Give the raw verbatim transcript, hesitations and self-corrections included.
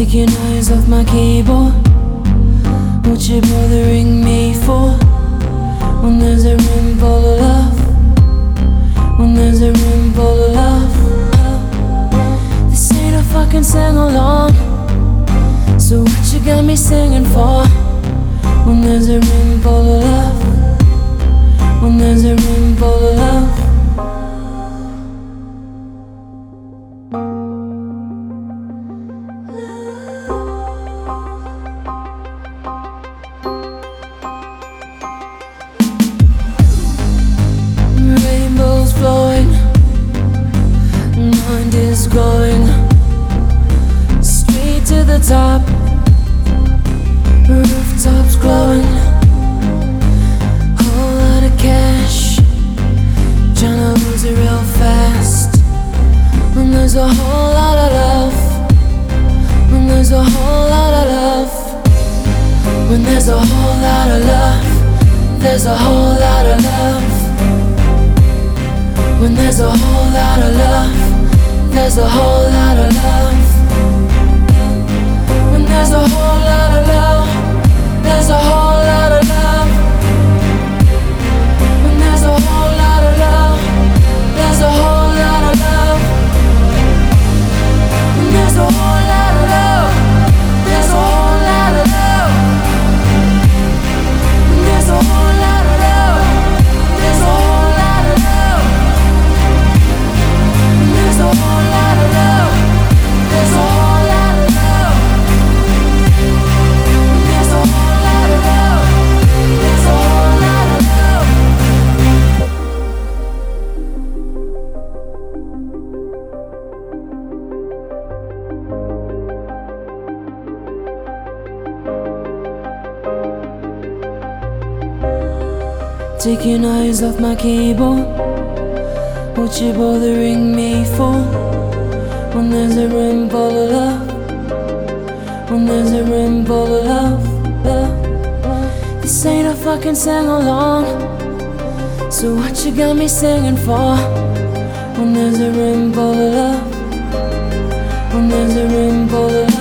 Take your eyes off my keyboard. What you bothering me for? When there's a room full of love, when there's a room full of love. This ain't a fucking sing-along, so what you got me singing for? When there's a room full of love, when there's a room full of love. Rainbows flowing, mind is going straight to the top. Rooftops glowing, whole lot of cash, tryna lose it real fast. When there's a whole lot of love, when there's a whole lot of love, when there's a whole lot of love, there's a whole lot of love. When there's a whole lot of love, there's a whole lot of love. When there's a whole lot of love, there's a whole lot of love. When there's a whole lot of love, there's a whole lot of love. When there's a whole lot of love, there's a whole lot of love. When there's a whole lot of love, there's a whole lot of love. When there's a whole lot of love, there's a whole lot of love. When there's a whole lot of love, there's a whole lot of love. Take your eyes off my keyboard. What you bothering me for? When there's a room full of love, when there's a room full of love, love. This ain't a fucking sing-along, so what you got me singing for? When there's a room full of love, when there's a room full of love.